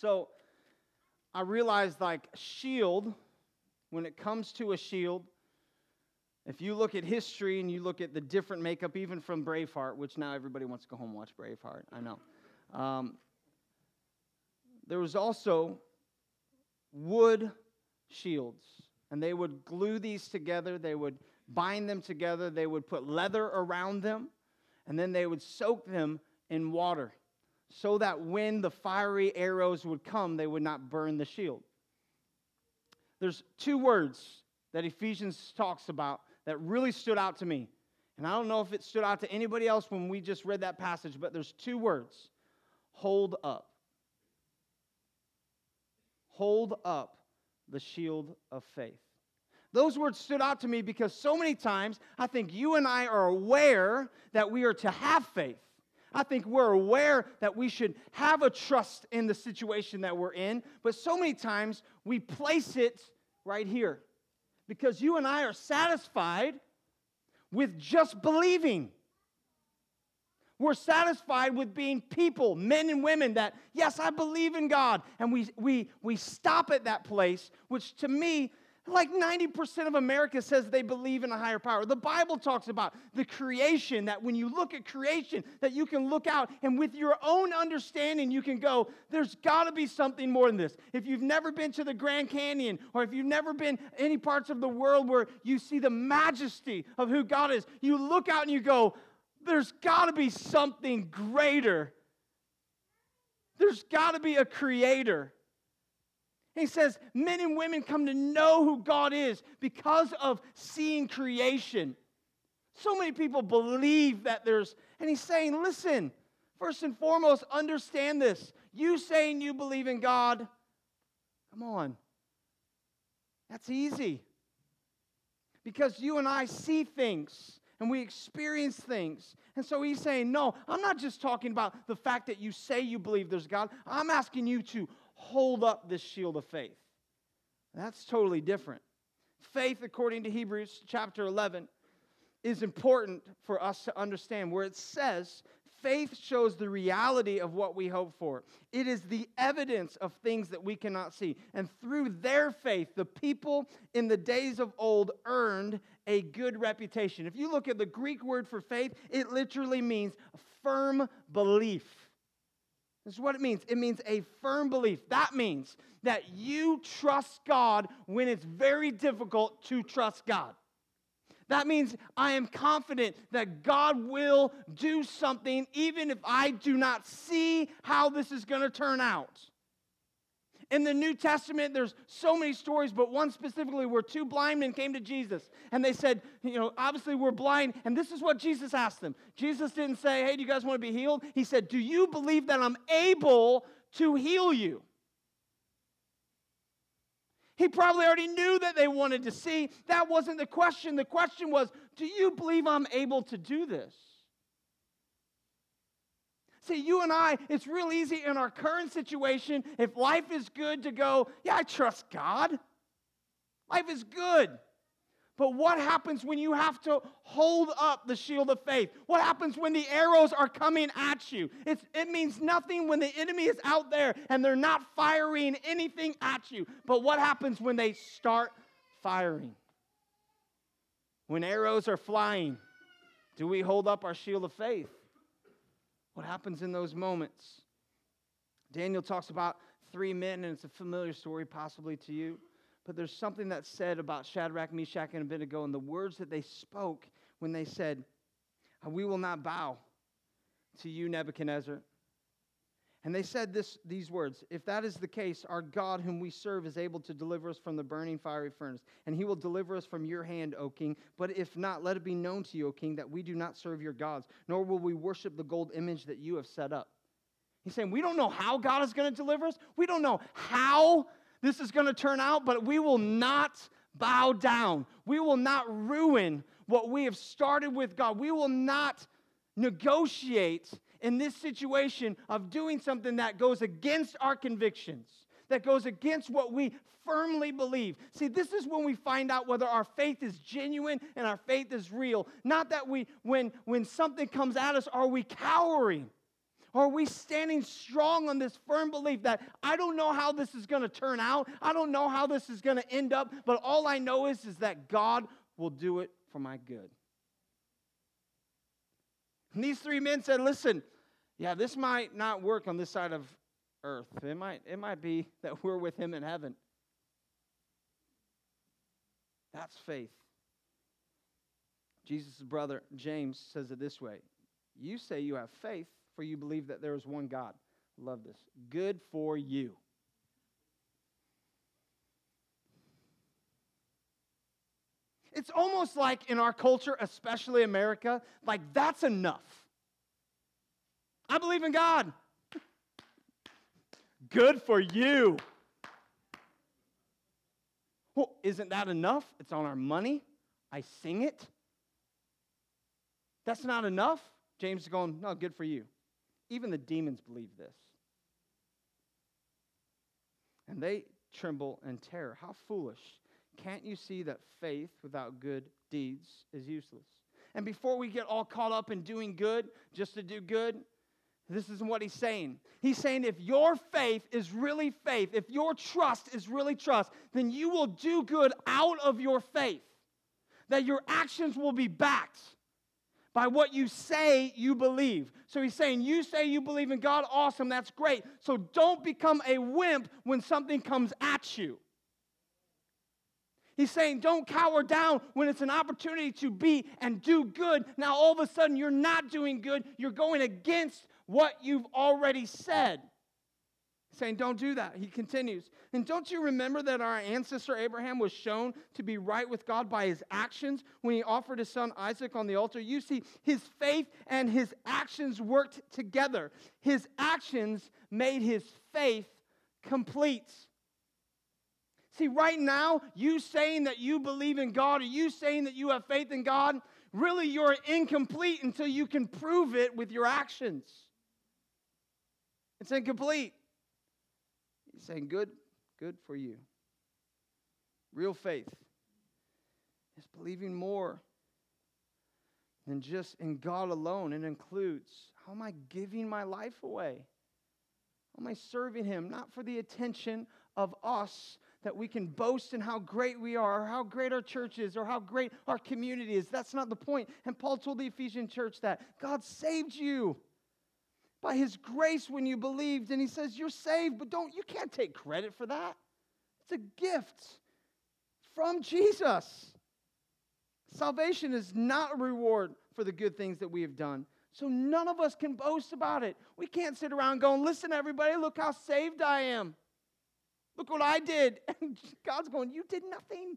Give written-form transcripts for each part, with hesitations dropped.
So I realized like shield, when it comes to a shield, if you look at history and you look at the different makeup, even from Braveheart, which now everybody wants to go home and watch Braveheart, I know. There was also wood shields, and they would glue these together, they would bind them together, they would put leather around them, and then they would soak them in water so that when the fiery arrows would come, they would not burn the shield. There's two words that Ephesians talks about that really stood out to me. And I don't know if it stood out to anybody else when we just read that passage, but there's two words. Hold up. Hold up the shield of faith. Those words stood out to me because so many times I think you and I are aware that we are to have faith. I think we're aware that we should have a trust in the situation that we're in, but so many times we place it right here because you and I are satisfied with just believing. We're satisfied with being people, men and women, that, yes, I believe in God. And we stop at that place, which to me, like 90% of America says they believe in a higher power. The Bible talks about the creation, that when you look at creation, that you can look out and with your own understanding, you can go, there's got to be something more than this. If you've never been to the Grand Canyon, or if you've never been any parts of the world where you see the majesty of who God is, you look out and you go, there's got to be something greater. There's got to be a creator. He says men and women come to know who God is because of seeing creation. So many people believe that and he's saying, listen, first and foremost, understand this. You saying you believe in God, come on. That's easy. Because you and I see things and we experience things. And so he's saying, no, I'm not just talking about the fact that you say you believe there's God. I'm asking you to hold up this shield of faith. That's totally different. Faith, according to Hebrews chapter 11, is important for us to understand, where it says, faith shows the reality of what we hope for. It is the evidence of things that we cannot see. And through their faith, the people in the days of old earned a good reputation. If you look at the Greek word for faith, it literally means firm belief. This is what it means. It means a firm belief. That means that you trust God when it's very difficult to trust God. That means I am confident that God will do something even if I do not see how this is going to turn out. In the New Testament, there's so many stories, but one specifically where two blind men came to Jesus, and they said, obviously we're blind, and this is what Jesus asked them. Jesus didn't say, hey, do you guys want to be healed? He said, do you believe that I'm able to heal you? He probably already knew that they wanted to see. That wasn't the question. The question was, do you believe I'm able to do this? See, you and I, it's real easy in our current situation, if life is good, to go, yeah, I trust God. Life is good. But what happens when you have to hold up the shield of faith? What happens when the arrows are coming at you? It means nothing when the enemy is out there and they're not firing anything at you. But what happens when they start firing? When arrows are flying, do we hold up our shield of faith? What happens in those moments? Daniel talks about three men, and it's a familiar story possibly to you. But there's something that's said about Shadrach, Meshach, and Abednego and the words that they spoke when they said, we will not bow to you, Nebuchadnezzar. And they said these words, if that is the case, our God whom we serve is able to deliver us from the burning fiery furnace, and he will deliver us from your hand, O king. But if not, let it be known to you, O king, that we do not serve your gods, nor will we worship the gold image that you have set up. He's saying, we don't know how God is going to deliver us. We don't know how this is going to turn out, but we will not bow down. We will not ruin what we have started with God. We will not negotiate in this situation of doing something that goes against our convictions, that goes against what we firmly believe. See, this is when we find out whether our faith is genuine and our faith is real. Not that when something comes at us, are we cowering? Or are we standing strong on this firm belief that I don't know how this is going to turn out, I don't know how this is going to end up, but all I know is that God will do it for my good. And these three men said, listen, yeah, this might not work on this side of earth. It might be that we're with him in heaven. That's faith. Jesus' brother James says it this way. You say you have faith, for you believe that there is one God. Love this. Good for you. It's almost like in our culture, especially America, like that's enough. I believe in God. Good for you. Well, isn't that enough? It's on our money. I sing it. That's not enough? James is going, no, good for you. Even the demons believe this. And they tremble in terror. How foolish. Can't you see that faith without good deeds is useless? And before we get all caught up in doing good, just to do good, this is what he's saying. He's saying if your faith is really faith, if your trust is really trust, then you will do good out of your faith. That your actions will be backed by what you say you believe. So he's saying, you say you believe in God, awesome, that's great. So don't become a wimp when something comes at you. He's saying, don't cower down when it's an opportunity to be and do good. Now, all of a sudden, you're not doing good. You're going against what you've already said. He's saying, don't do that. He continues. And don't you remember that our ancestor Abraham was shown to be right with God by his actions when he offered his son Isaac on the altar? You see, his faith and his actions worked together. His actions made his faith complete. See, right now, you saying that you believe in God or you saying that you have faith in God, really you're incomplete until you can prove it with your actions. It's incomplete. He's saying, good for you. Real faith is believing more than just in God alone. It includes, how am I giving my life away? How am I serving him? Not for the attention of us, that we can boast in how great we are, or how great our church is, or how great our community is. That's not the point. And Paul told the Ephesian church that God saved you by his grace when you believed. And he says, you're saved, but you can't take credit for that. It's a gift from Jesus. Salvation is not a reward for the good things that we have done. So none of us can boast about it. We can't sit around going, listen, everybody, look how saved I am. Look what I did. And God's going, you did nothing.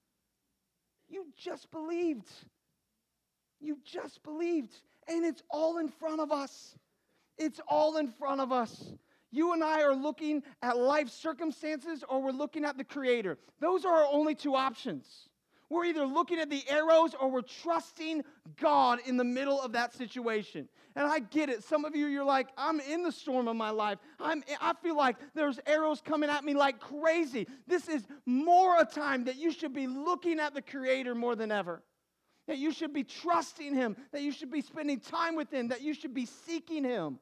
You just believed. You just believed. And it's all in front of us. It's all in front of us. You and I are looking at life circumstances or we're looking at the Creator. Those are our only two options. We're either looking at the arrows or we're trusting God in the middle of that situation. And I get it. Some of you, you're like, I'm in the storm of my life. I feel like there's arrows coming at me like crazy. This is more a time that you should be looking at the Creator more than ever. That you should be trusting him. That you should be spending time with him. That you should be seeking him.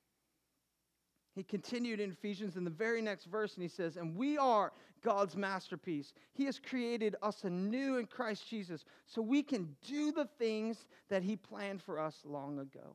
He continued in Ephesians in the very next verse, and he says, and we are God's masterpiece. He has created us anew in Christ Jesus so we can do the things that he planned for us long ago.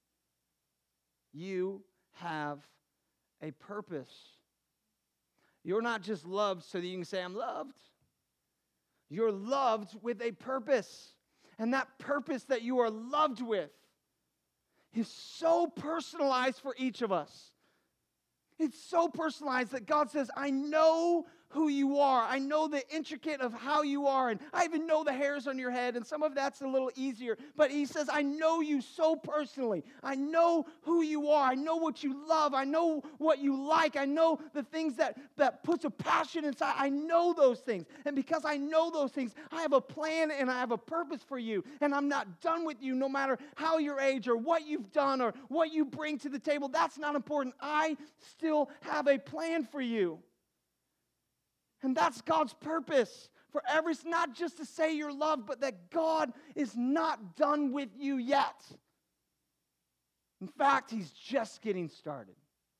You have a purpose. You're not just loved so that you can say, I'm loved. You're loved with a purpose. And that purpose that you are loved with is so personalized for each of us. It's so personalized that God says, I know who you are. I know the intricate of how you are. And I even know the hairs on your head. And some of that's a little easier. But he says, I know you so personally. I know who you are. I know what you love. I know what you like. I know the things that puts a passion inside. I know those things. And because I know those things, I have a plan and I have a purpose for you. And I'm not done with you no matter how your age or what you've done or what you bring to the table. That's not important. I still have a plan for you. And that's God's purpose for every, not just to say you're loved, but that God is not done with you yet. In fact, he's just getting started.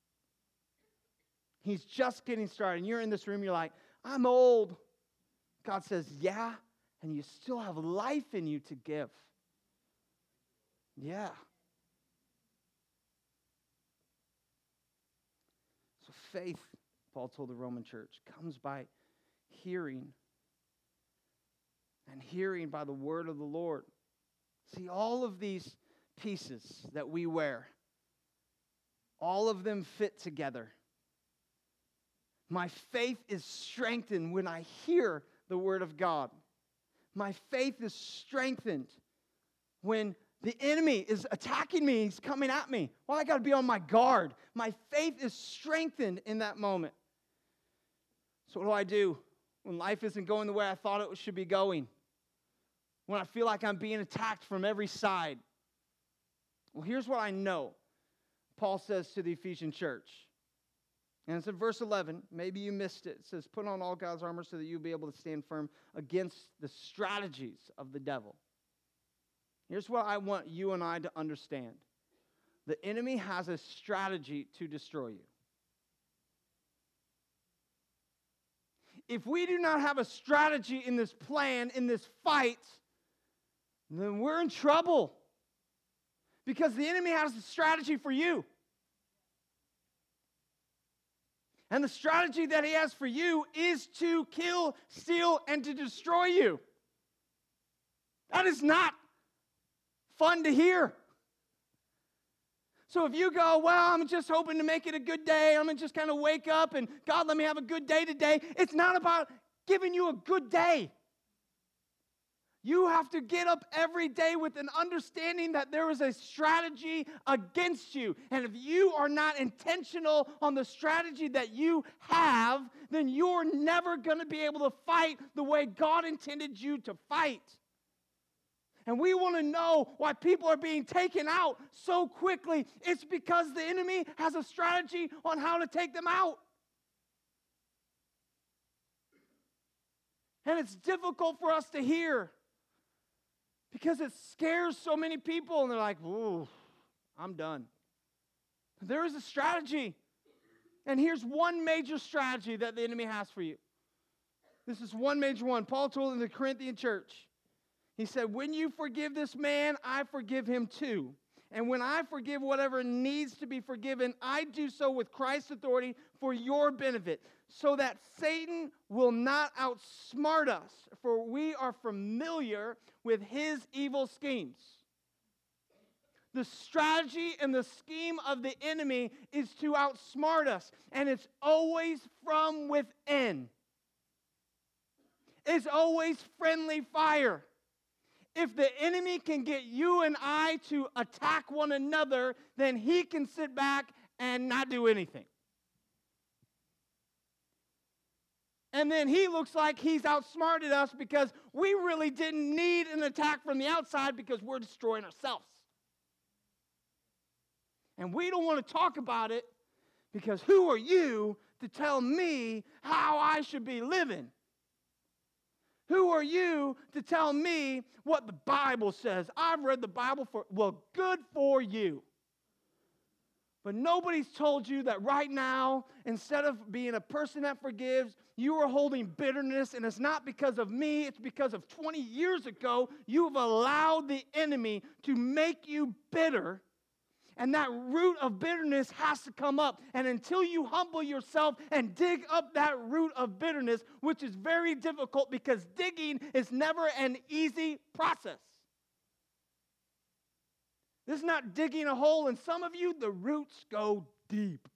He's just getting started. And you're in this room, you're like, I'm old. God says, yeah, and you still have life in you to give. Yeah. So faith, Paul told the Roman church, comes by hearing, and hearing by the word of the Lord. See, all of these pieces that we wear, all of them fit together. My faith is strengthened when I hear the word of God. My faith is strengthened when the enemy is attacking me, he's coming at me. Well, I got to be on my guard. My faith is strengthened in that moment. So what do I do when life isn't going the way I thought it should be going? When I feel like I'm being attacked from every side? Well, here's what I know. Paul says to the Ephesian church. And it's in verse 11. Maybe you missed it. It says, put on all God's armor so that you'll be able to stand firm against the strategies of the devil. Here's what I want you and I to understand. The enemy has a strategy to destroy you. If we do not have a strategy in this plan, in this fight, then we're in trouble. Because the enemy has a strategy for you. And the strategy that he has for you is to kill, steal, and to destroy you. That is not fun to hear. So if you go, well, I'm just hoping to make it a good day. I'm going to just kind of wake up and God, let me have a good day today. It's not about giving you a good day. You have to get up every day with an understanding that there is a strategy against you. And if you are not intentional on the strategy that you have, then you're never going to be able to fight the way God intended you to fight. And we want to know why people are being taken out so quickly. It's because the enemy has a strategy on how to take them out. And it's difficult for us to hear because it scares so many people. And they're like, ooh, I'm done. There is a strategy. And here's one major strategy that the enemy has for you. This is one major one. Paul told the Corinthian church. He said, when you forgive this man, I forgive him too. And when I forgive whatever needs to be forgiven, I do so with Christ's authority for your benefit, so that Satan will not outsmart us, for we are familiar with his evil schemes. The strategy and the scheme of the enemy is to outsmart us, and it's always from within. It's always friendly fire. If the enemy can get you and I to attack one another, then he can sit back and not do anything. And then he looks like he's outsmarted us because we really didn't need an attack from the outside because we're destroying ourselves. And we don't want to talk about it because who are you to tell me how I should be living? Who are you to tell me what the Bible says? I've read the Bible well, good for you. But nobody's told you that right now, instead of being a person that forgives, you are holding bitterness, and it's not because of me, it's because of 20 years ago, you have allowed the enemy to make you bitter. And that root of bitterness has to come up. And until you humble yourself and dig up that root of bitterness, which is very difficult because digging is never an easy process. This is not digging a hole. And some of you, the roots go deep.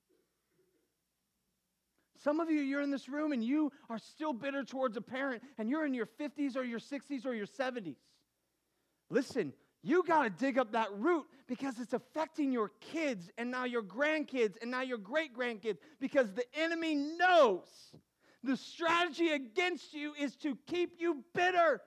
Some of you, you're in this room and you are still bitter towards a parent. And you're in your 50s or your 60s or your 70s. Listen. You got to dig up that root because it's affecting your kids and now your grandkids and now your great-grandkids because the enemy knows the strategy against you is to keep you bitter.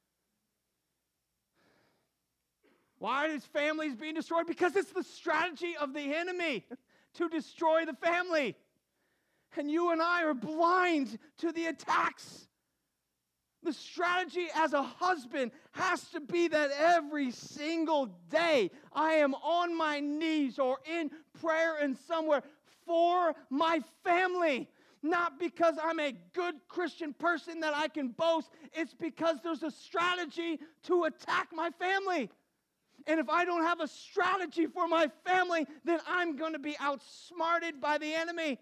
Why is families being destroyed? Because it's the strategy of the enemy to destroy the family. And you and I are blind to the attacks. The strategy as a husband has to be that every single day I am on my knees or in prayer and somewhere for my family. Not because I'm a good Christian person that I can boast. It's because there's a strategy to attack my family. And if I don't have a strategy for my family, then I'm going to be outsmarted by the enemy.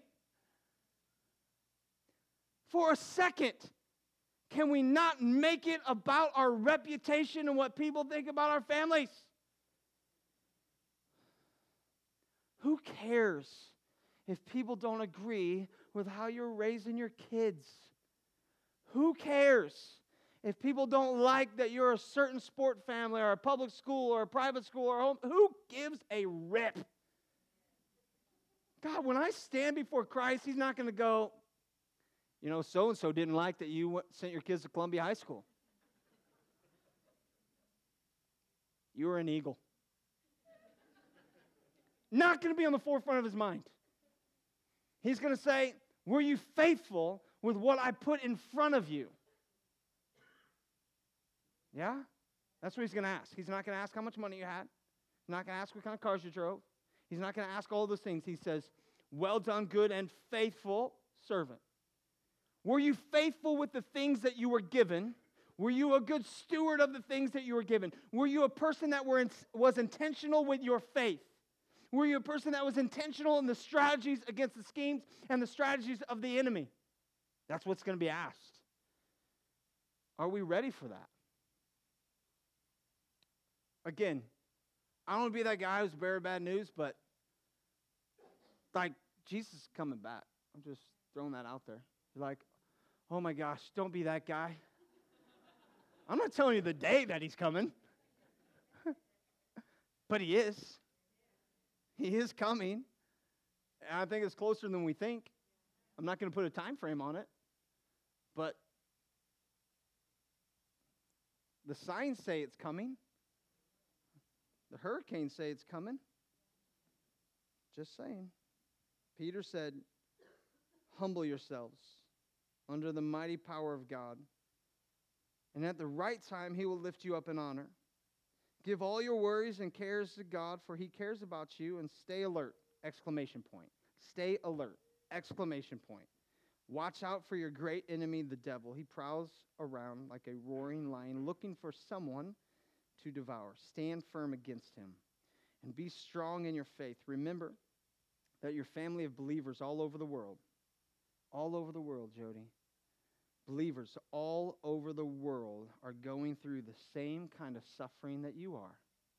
For a second, can we not make it about our reputation and what people think about our families? Who cares if people don't agree with how you're raising your kids? Who cares if people don't like that you're a certain sport family or a public school or a private school or home? Who gives a rip? God, when I stand before Christ, He's not going to go, you know, so-and-so didn't like that you sent your kids to Columbia High School. You were an eagle. Not going to be on the forefront of His mind. He's going to say, were you faithful with what I put in front of you? Yeah? That's what He's going to ask. He's not going to ask how much money you had. He's not going to ask what kind of cars you drove. He's not going to ask all those things. He says, well done, good and faithful servant. Were you faithful with the things that you were given? Were you a good steward of the things that you were given? Were you a person that was intentional with your faith? Were you a person that was intentional in the strategies against the schemes and the strategies of the enemy? That's what's going to be asked. Are we ready for that? Again, I don't want to be that guy who's bearing bad news, but like Jesus is coming back. I'm just throwing that out there. You're like, oh my gosh, don't be that guy. I'm not telling you the day that He's coming, but He is. He is coming. And I think it's closer than we think. I'm not going to put a time frame on it, but the signs say it's coming. The hurricanes say it's coming. Just saying. Peter said, humble yourselves under the mighty power of God, and at the right time He will lift you up in honor. Give all your worries and cares to God, for He cares about you, and stay alert, exclamation point. Stay alert, exclamation point. Watch out for your great enemy, the devil. He prowls around like a roaring lion, looking for someone to devour. Stand firm against him, and be strong in your faith. Remember that your family of believers all over the world, Jody, believers all over the world are going through the same kind of suffering that you are.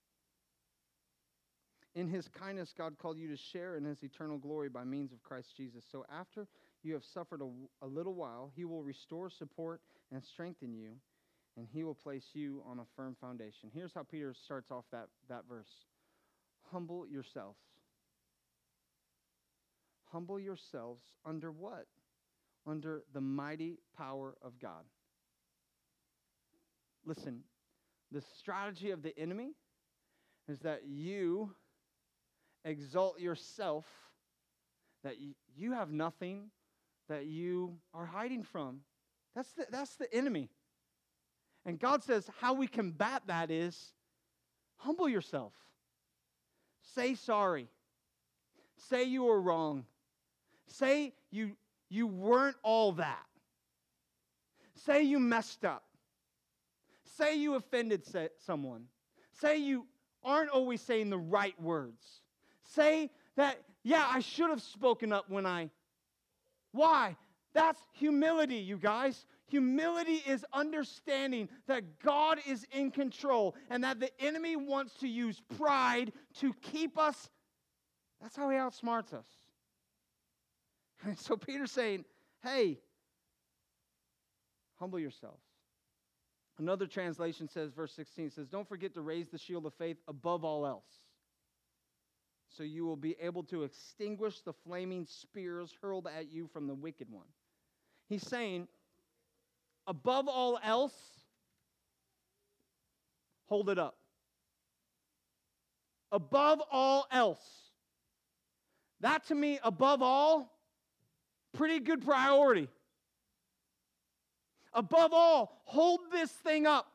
In His kindness, God called you to share in His eternal glory by means of Christ Jesus. So after you have suffered a little while, He will restore, support, and strengthen you, and He will place you on a firm foundation. Here's how Peter starts off that verse. Humble yourselves. Humble yourselves under what? Under the mighty power of God. Listen, the strategy of the enemy is that you exalt yourself, that you have nothing that you are hiding from. That's the enemy. And God says how we combat that is humble yourself. Say sorry. Say you were wrong. Say you weren't all that. Say you messed up. Say you offended someone. Say you aren't always saying the right words. Say that, yeah, I should have spoken up when I... Why? That's humility, you guys. Humility is understanding that God is in control and that the enemy wants to use pride to keep us. That's how he outsmarts us. And so Peter's saying, hey, humble yourselves. Another translation says, verse 16 says, don't forget to raise the shield of faith above all else, so you will be able to extinguish the flaming spears hurled at you from the wicked one. He's saying, above all else, hold it up. Above all else. That to me, above all, pretty good priority. Above all, hold this thing up.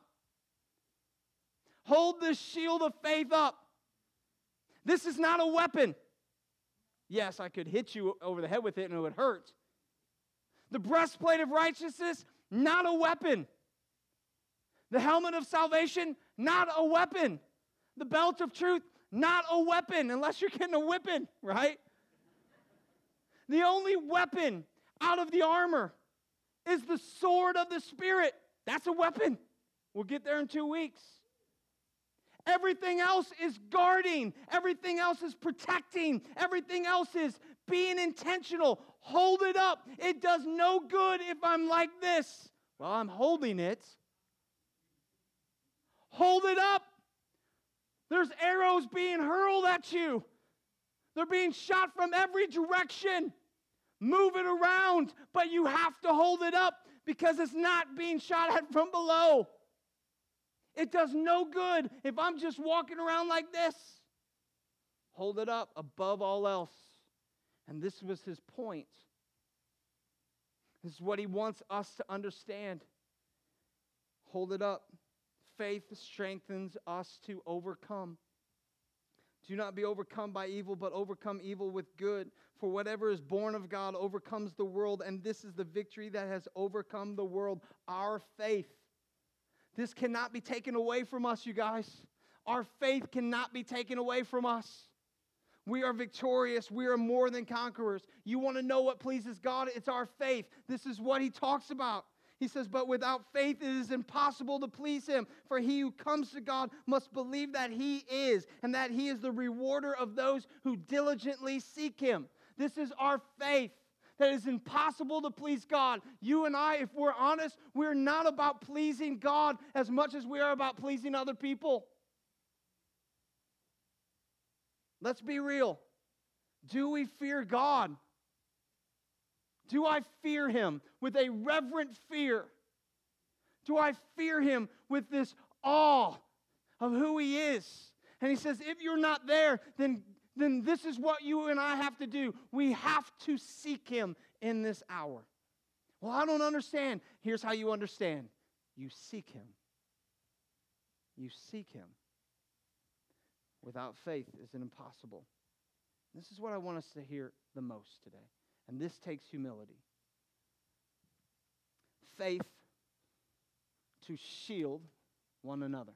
Hold this shield of faith up. This is not a weapon. Yes, I could hit you over the head with it and it would hurt. The breastplate of righteousness, not a weapon. The helmet of salvation, not a weapon. The belt of truth, not a weapon, unless you're getting a whipping, right? The only weapon out of the armor is the sword of the Spirit. That's a weapon. We'll get there in 2 weeks. Everything else is guarding. Everything else is protecting. Everything else is being intentional. Hold it up. It does no good if I'm like this. Well, I'm holding it. Hold it up. There's arrows being hurled at you. They're being shot from every direction. Move it around, but you have to hold it up because it's not being shot at from below. It does no good if I'm just walking around like this. Hold it up above all else. And this was his point. This is what he wants us to understand. Hold it up. Faith strengthens us to overcome. Do not be overcome by evil, but overcome evil with good. For whatever is born of God overcomes the world, and this is the victory that has overcome the world, our faith. This cannot be taken away from us, you guys. Our faith cannot be taken away from us. We are victorious. We are more than conquerors. You want to know what pleases God? It's our faith. This is what he talks about. He says, but without faith it is impossible to please him. For he who comes to God must believe that he is, and that he is the rewarder of those who diligently seek him. This is our faith. That it is impossible to please God. You and I, if we're honest, we're not about pleasing God as much as we are about pleasing other people. Let's be real. Do we fear God? Do I fear him with a reverent fear? Do I fear him with this awe of who he is? And he says, if you're not there, then this is what you and I have to do. We have to seek him in this hour. Well, I don't understand. Here's how you understand. You seek him. You seek him. Without faith is it impossible. This is what I want us to hear the most today. And this takes humility. Faith to shield one another.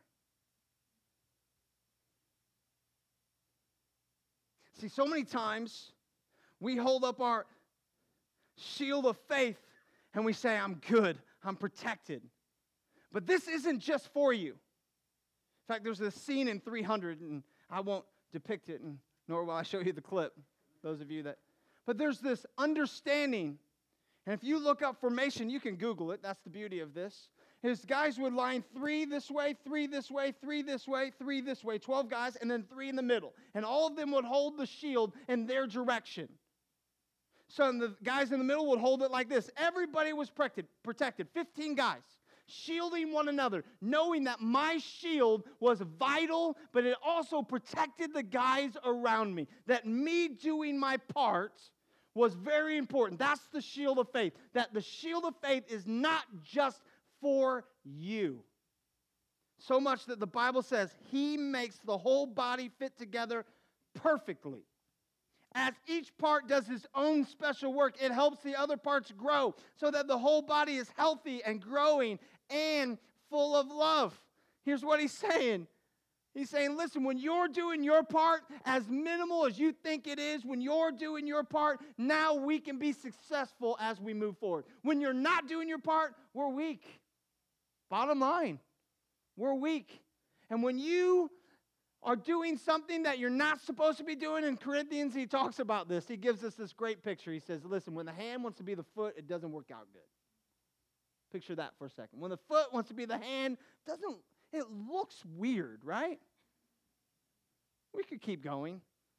See, so many times we hold up our shield of faith and we say, I'm good, I'm protected. But this isn't just for you. In fact, there's this scene in 300, and I won't depict it, nor will I show you the clip, those of you that. But there's this understanding, and if you look up formation, you can Google it. That's the beauty of this. His guys would line 3 this way, 3 this way, 3 this way, 3 this way, 12 guys, and then 3 in the middle. And all of them would hold the shield in their direction. So the guys in the middle would hold it like this. Everybody was protected, 15 guys, shielding one another, knowing that my shield was vital, but it also protected the guys around me. That me doing my part was very important. That's the shield of faith. That the shield of faith is not just for you. So much that the Bible says he makes the whole body fit together perfectly. As each part does its own special work, it helps the other parts grow so that the whole body is healthy and growing and full of love. Here's what he's saying. He's saying, listen, when you're doing your part, as minimal as you think it is, when you're doing your part, now we can be successful as we move forward. When you're not doing your part, we're weak. Bottom line, we're weak. And when you are doing something that you're not supposed to be doing, in Corinthians, he talks about this. He gives us this great picture. He says, listen, when the hand wants to be the foot, it doesn't work out good. Picture that for a second. When the foot wants to be the hand, it looks weird, right? We could keep going.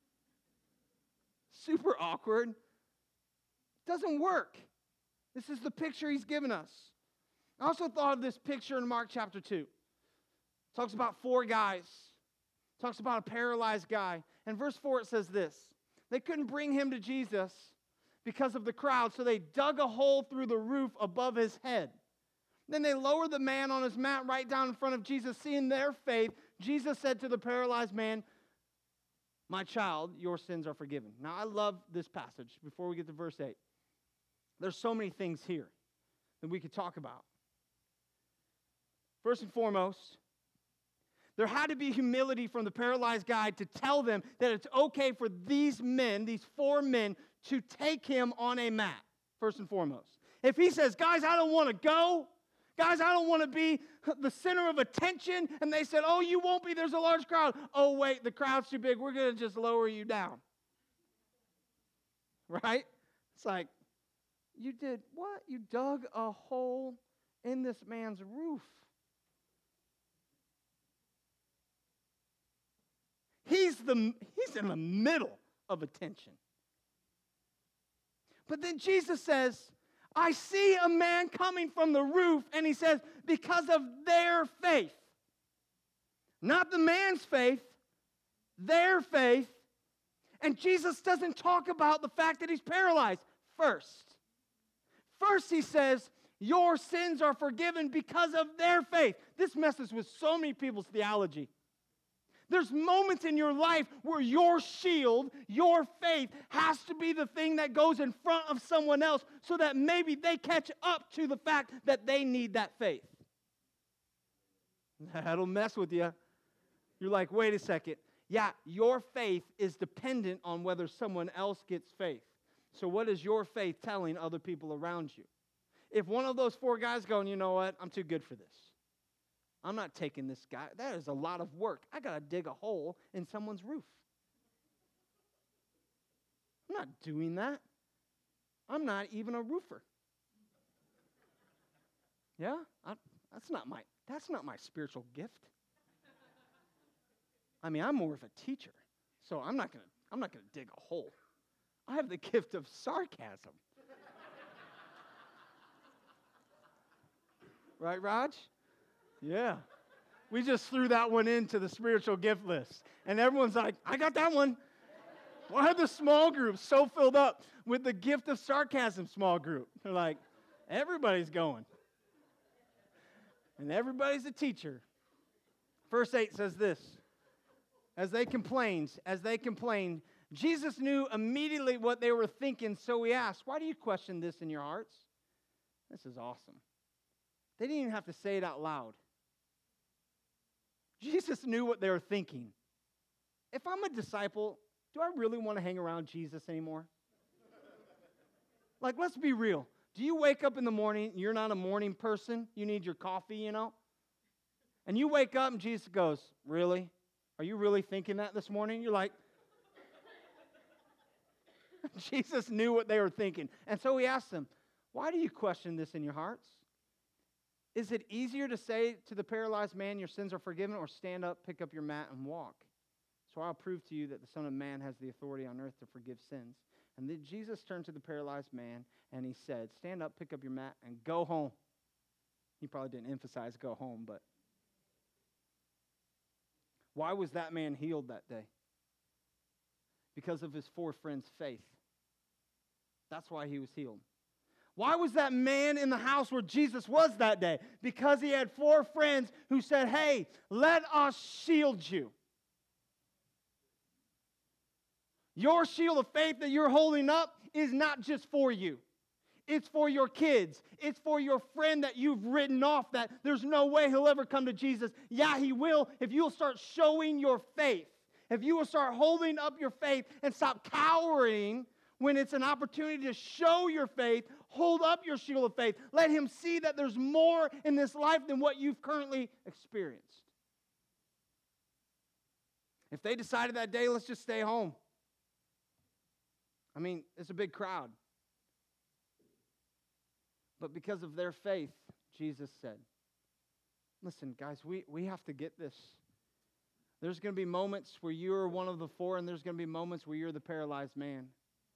Super awkward. Doesn't work. This is the picture he's given us. I also thought of this picture in Mark chapter 2. It talks about 4 guys. It talks about a paralyzed guy. In verse 4 it says this. They couldn't bring him to Jesus because of the crowd, so they dug a hole through the roof above his head. Then they lowered the man on his mat right down in front of Jesus. Seeing their faith, Jesus said to the paralyzed man, "My child, your sins are forgiven." Now, I love this passage. Before we get to verse 8, there's so many things here that we could talk about. First and foremost, there had to be humility from the paralyzed guy to tell them that it's okay for these men, these 4 men, to take him on a mat, first and foremost. If he says, "Guys, I don't want to go. Guys, I don't want to be the center of attention," and they said, "Oh, you won't be. There's a large crowd." "Oh, wait, the crowd's too big. We're going to just lower you down." Right? It's like, you did what? You dug a hole in this man's roof. He's in the middle of attention. But then Jesus says, "I see a man coming from the roof," and he says, because of their faith. Not the man's faith, their faith. And Jesus doesn't talk about the fact that he's paralyzed first. First he says, your sins are forgiven because of their faith. This messes with so many people's theology. There's moments in your life where your shield, your faith, has to be the thing that goes in front of someone else so that maybe they catch up to the fact that they need that faith. That'll mess with you. You're like, wait a second. Yeah, your faith is dependent on whether someone else gets faith. So what is your faith telling other people around you? If one of those 4 guys going, "You know what, I'm too good for this. I'm not taking this guy. That is a lot of work. I got to dig a hole in someone's roof. I'm not doing that. I'm not even a roofer." Yeah? That's not my spiritual gift. I mean, I'm more of a teacher, so I'm not gonna dig a hole. I have the gift of sarcasm. Right, Raj? Yeah. We just threw that one into the spiritual gift list. And everyone's like, "I got that one." Why are the small groups so filled up with the gift of sarcasm small group? They're like, everybody's going. And everybody's a teacher. Verse 8 says this. As they complained, Jesus knew immediately what they were thinking, so he asked, "Why do you question this in your hearts?" This is awesome. They didn't even have to say it out loud. Jesus knew what they were thinking. If I'm a disciple, do I really want to hang around Jesus anymore? Like, let's be real. Do you wake up in the morning, you're not a morning person, you need your coffee, and you wake up and Jesus goes, "Really? Are you really thinking that this morning?" You're like, Jesus knew what they were thinking. And so he asked them, "Why do you question this in your hearts? Is it easier to say to the paralyzed man, 'Your sins are forgiven,' or stand up, pick up your mat, and walk? So I'll prove to you that the Son of Man has the authority on earth to forgive sins." And then Jesus turned to the paralyzed man, and he said, "Stand up, pick up your mat, and go home." He probably didn't emphasize go home, but why was that man healed that day? Because of his 4 friends' faith. That's why he was healed. Why was that man in the house where Jesus was that day? Because he had 4 friends who said, "Hey, let us shield you." Your shield of faith that you're holding up is not just for you. It's for your kids. It's for your friend that you've written off that there's no way he'll ever come to Jesus. Yeah, he will if you'll start showing your faith. If you will start holding up your faith and stop cowering when it's an opportunity to show your faith, hold up your shield of faith. Let him see that there's more in this life than what you've currently experienced. If they decided that day, let's just stay home. I mean, it's a big crowd. But because of their faith, Jesus said, "Listen, guys, we have to get this. There's going to be moments where you're one of the 4, and there's going to be moments where you're the paralyzed man.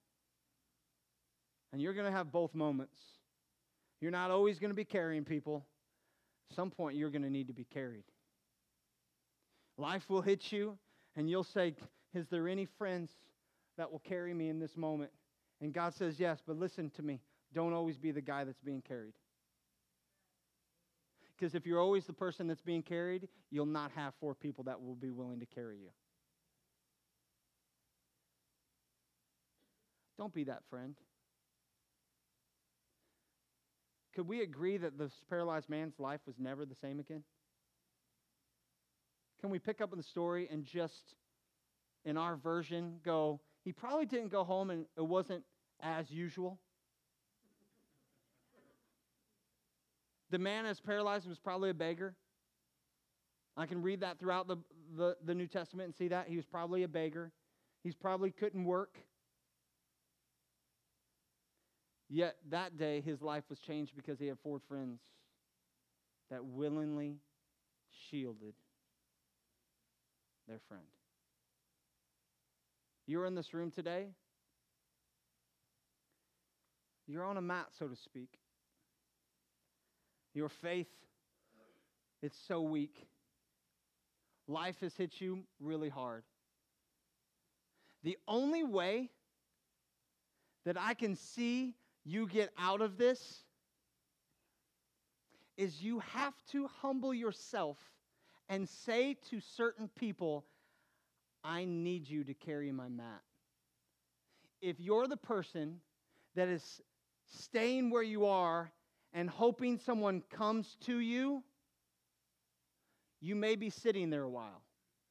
And you're going to have both moments. You're not always going to be carrying people. At some point, you're going to need to be carried. Life will hit you, and you'll say, 'Is there any friends that will carry me in this moment?' And God says, 'Yes, but listen to me. Don't always be the guy that's being carried.'" Because if you're always the person that's being carried, you'll not have 4 people that will be willing to carry you. Don't be that friend. Could we agree that this paralyzed man's life was never the same again? Can we pick up in the story and just, in our version, go, he probably didn't go home and it wasn't as usual? The man that's paralyzed was probably a beggar. I can read that throughout the New Testament and see that. He was probably a beggar. He probably couldn't work. Yet that day his life was changed because he had 4 friends that willingly shielded their friend. You're in this room today. You're on a mat, so to speak. Your faith, it's so weak. Life has hit you really hard. The only way that I can see you get out of this is you have to humble yourself and say to certain people, I need you to carry my mat. If you're the person that is staying where you are and hoping someone comes to you, you may be sitting there a while.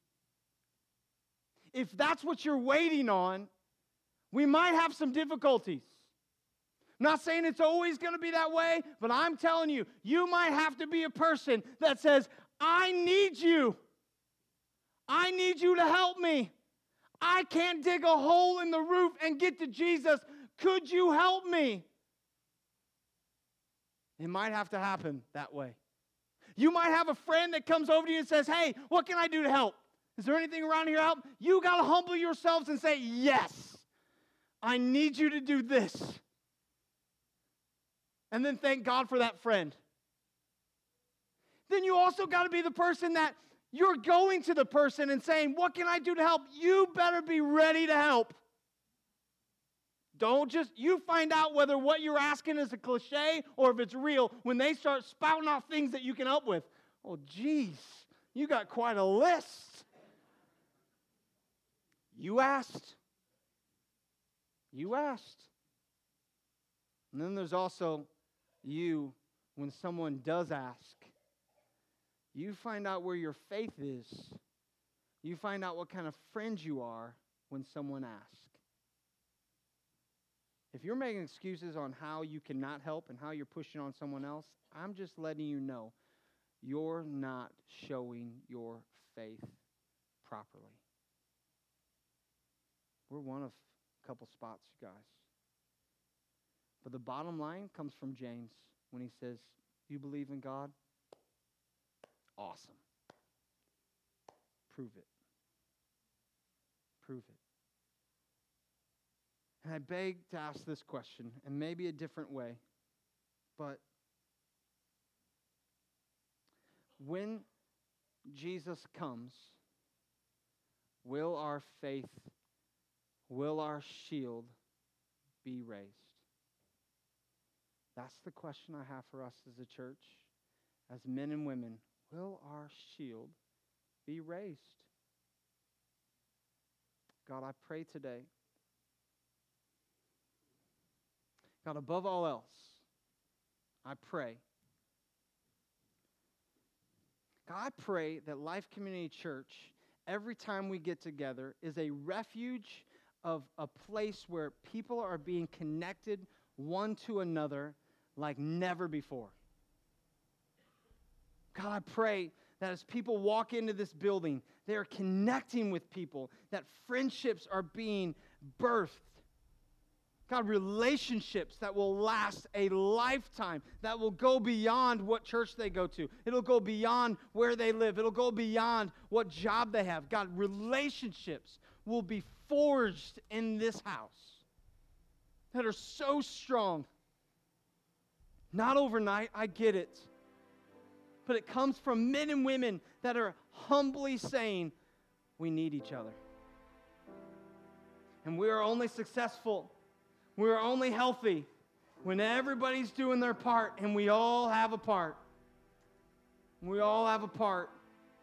If that's what you're waiting on, we might have some difficulties. I'm not saying it's always going to be that way, but I'm telling you, you might have to be a person that says, I need you. I need you to help me. I can't dig a hole in the roof and get to Jesus. Could you help me? It might have to happen that way. You might have a friend that comes over to you and says, hey, what can I do to help? Is there anything around here to help? You got to humble yourselves and say, yes, I need you to do this. And then thank God for that friend. Then you also got to be the person that you're going to the person and saying, what can I do to help? You better be ready to help. Don't just, you find out whether what you're asking is a cliche or if it's real when they start spouting off things that you can help with. Oh, geez, you got quite a list. You asked. You asked. And then there's also you, when someone does ask, you find out where your faith is. You find out what kind of friend you are when someone asks. If you're making excuses on how you cannot help and how you're pushing on someone else, I'm just letting you know you're not showing your faith properly. We're one of a couple spots, you guys. But the bottom line comes from James when he says, you believe in God? Awesome. Prove it. Prove it. And I beg to ask this question, and maybe a different way, but when Jesus comes, will our faith, will our shield be raised? That's the question I have for us as a church, as men and women. Will our shield be raised? God, I pray today, God, above all else, I pray. God, I pray that Life Community Church, every time we get together, is a refuge of a place where people are being connected one to another like never before. God, I pray that as people walk into this building, they are connecting with people, that friendships are being birthed. God, relationships that will last a lifetime, that will go beyond what church they go to. It'll go beyond where they live. It'll go beyond what job they have. God, relationships will be forged in this house that are so strong. Not overnight, I get it. But it comes from men and women that are humbly saying, we need each other. And we are only successful, we are only healthy when everybody's doing their part and we all have a part. We all have a part.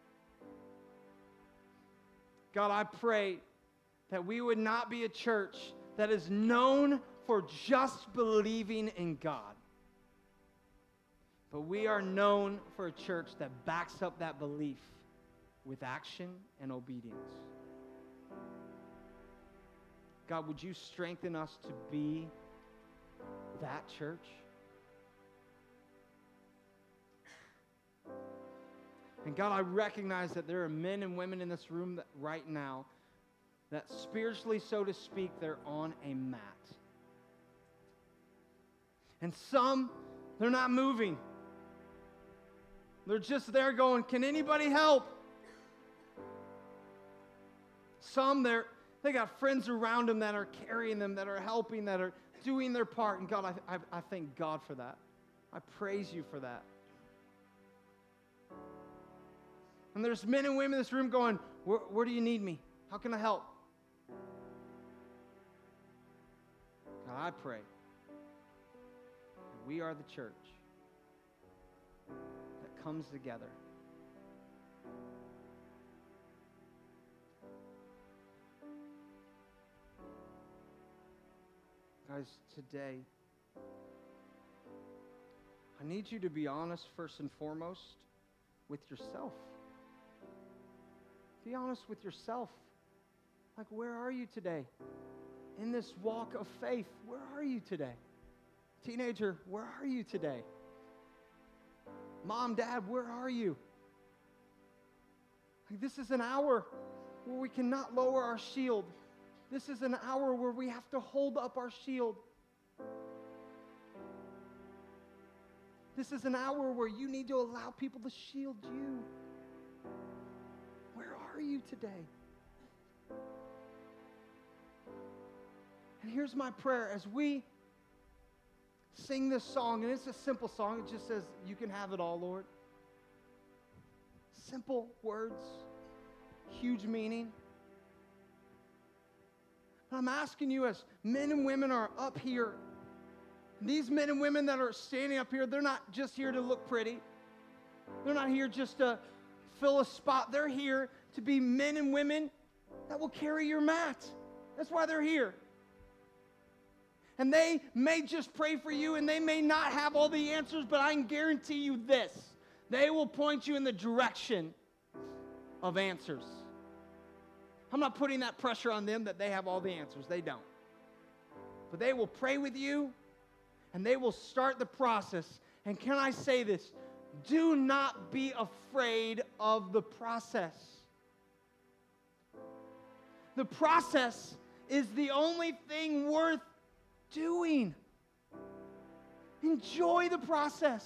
God, I pray that we would not be a church that is known for just believing in God. But we are known for a church that backs up that belief with action and obedience. God, would you strengthen us to be that church? And God, I recognize that there are men and women in this room right now that spiritually, so to speak, they're on a mat. And some, they're not moving. They're just there going, can anybody help? Some, they got friends around them that are carrying them, that are helping, that are doing their part. And God, I thank God for that. I praise you for that. And there's men and women in this room going, where do you need me? How can I help? God, I pray that we are the church that comes together. Guys, today, I need you to be honest first and foremost with yourself. Be honest with yourself. Like, where are you today? In this walk of faith, where are you today? Teenager, where are you today? Mom, Dad, where are you? Like, this is an hour where we cannot lower our shield. This is an hour where we have to hold up our shield. This is an hour where you need to allow people to shield you. Where are you today? And here's my prayer as we sing this song, and it's a simple song. It just says, you can have it all, Lord. Simple words, huge meaning. And I'm asking you, as men and women are up here, these men and women that are standing up here, they're not just here to look pretty. They're not here just to fill a spot. They're here to be men and women that will carry your mat. That's why they're here. And they may just pray for you, and they may not have all the answers, but I can guarantee you this. They will point you in the direction of answers. I'm not putting that pressure on them that they have all the answers. They don't. But they will pray with you, and they will start the process. And can I say this? Do not be afraid of the process. The process is the only thing worth doing. Enjoy the process.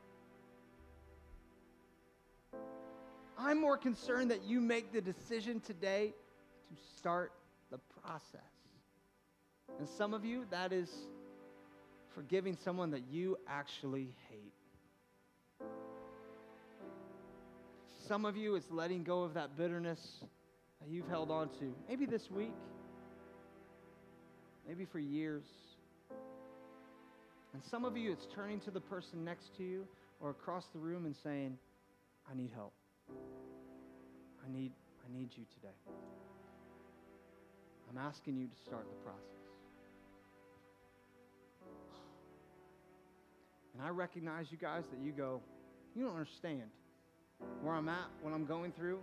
I'm more concerned that you make the decision today to start the process. And some of you, that is forgiving someone that you actually hate. Some of you, it's letting go of that bitterness that you've held on to. Maybe this week. Maybe for years. And some of you, it's turning to the person next to you or across the room and saying, I need help. I need you today. I'm asking you to start the process. And I recognize, you guys, that you go, you don't understand where I'm at, what I'm going through.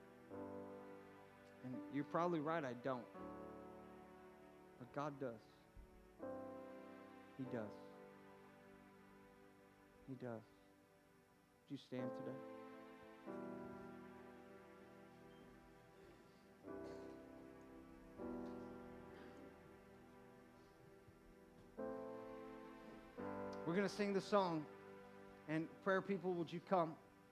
And you're probably right, I don't. But God does. He does. He does. Would you stand today? We're going to sing the song. And prayer people, would you come?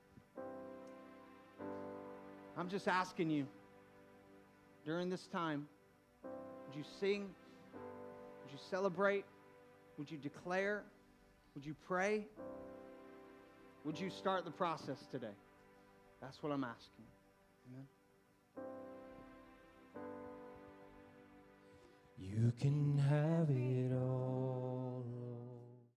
I'm just asking you, during this time, would you sing? Would you celebrate? Would you declare? Would you pray? Would you start the process today? That's what I'm asking. Amen. You can have it all.